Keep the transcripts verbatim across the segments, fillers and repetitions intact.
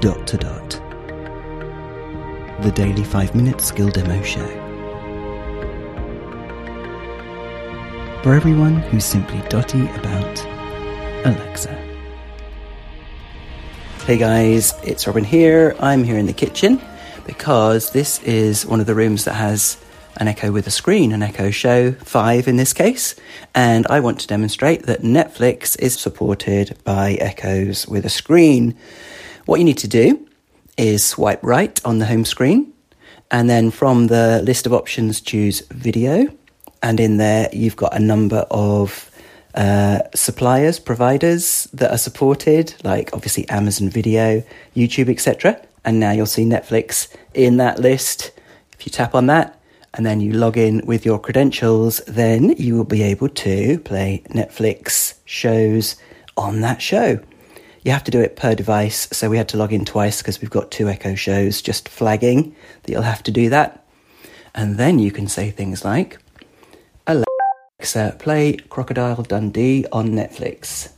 Dot to Dot, the daily five minute skill demo show. For everyone who's simply dotty about Alexa. Hey guys, it's Robin here. I'm here in the kitchen because this is one of the rooms that has an Echo with a screen, an Echo Show five in this case, and I want to demonstrate that Netflix is supported by Echoes with a screen. What you need to do is swipe right on the home screen, and then from the list of options choose video, and in there you've got a number of uh, suppliers, providers that are supported, like obviously Amazon Video, YouTube, et cetera. And now you'll see Netflix in that list. If you tap on that, and then you log in with your credentials, then you will be able to play Netflix shows on that show. You have to do it per device, so we had to log in twice because we've got two Echo shows, just flagging that you'll have to do that. And then you can say things like, Alexa, play Crocodile Dundee on Netflix.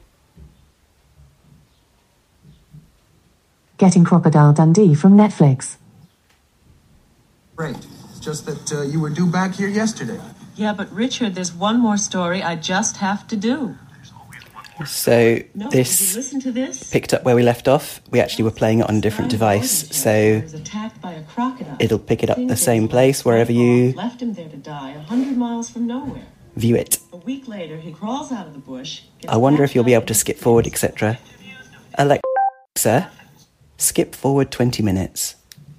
Getting Crocodile Dundee from Netflix. Great. Just that uh, you were due back here yesterday. Yeah, but Richard, there's one more story I just have to do. So No, this did you listen to this? picked up where we left off. We actually were playing it on a different device, so Was attacked by a crocodile. it'll pick it up the Think same that place wherever you left him there to die a hundred miles from nowhere. view it. A week later, he crawls out of the bush. gets I wonder back if you'll be down able to into skip the forward, trees. et cetera. Alexa, skip forward twenty minutes.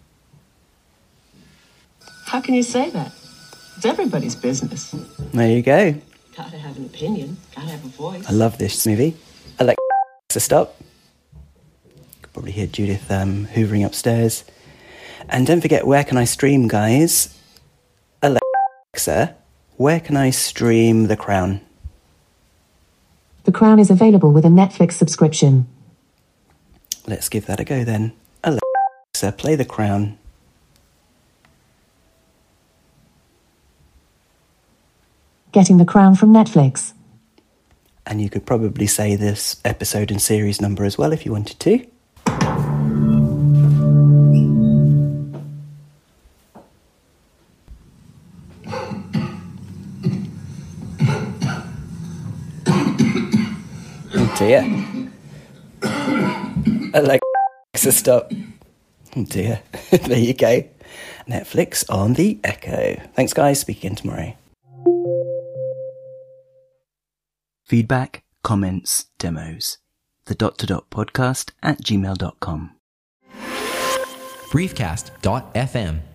How can you say that? It's everybody's business. There you go. Gotta have an opinion. Gotta have a voice. I love this movie. Alexa, stop. You can probably hear Judith um, hoovering upstairs. And don't forget, where can I stream, guys? Alexa, where can I stream The Crown? The Crown is available with a Netflix subscription. Let's give that a go then. Alexa, play The Crown. Getting The Crown from Netflix. And you could probably say this episode and series number as well if you wanted to. Oh dear. Alexa, stop. Oh dear. There you go. Netflix on the Echo. Thanks guys, speak again tomorrow. Feedback, comments, demos. The Dot to Dot podcast at gmail dot com. briefcast dot f m